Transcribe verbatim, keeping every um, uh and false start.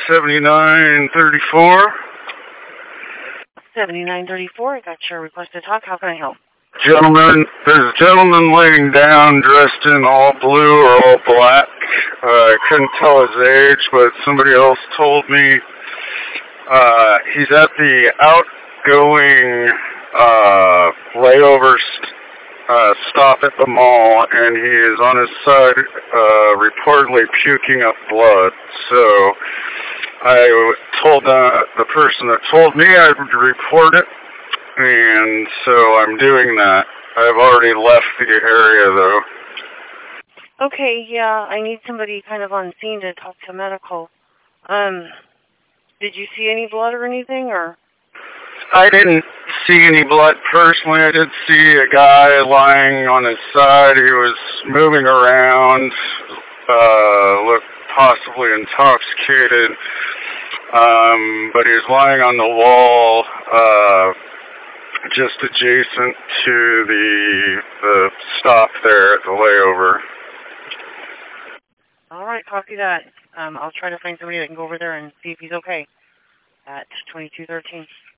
seventy-nine thirty-four. seventy-nine thirty-four, I got your request to talk. How can I help? Gentlemen, there's a gentleman laying down dressed in all blue or all black. Uh, I couldn't tell his age, but somebody else told me uh, he's at the outgoing uh, layover st- uh, stop at the mall, and he is on his side uh, reportedly puking up blood. So I told uh, the person that told me I would report it, and so I'm doing that. I've already left the area, though. Okay, yeah, I need somebody kind of on scene to talk to medical. Um, did you see any blood or anything, or? I didn't see any blood personally. I did see a guy lying on his side. He was moving around, uh, looked possibly intoxicated, um, but he was lying on the wall, uh, just adjacent to the the stop there at the layover. All right, copy that. Um, I'll try to find somebody that can go over there and see if he's okay at twenty-two thirteen.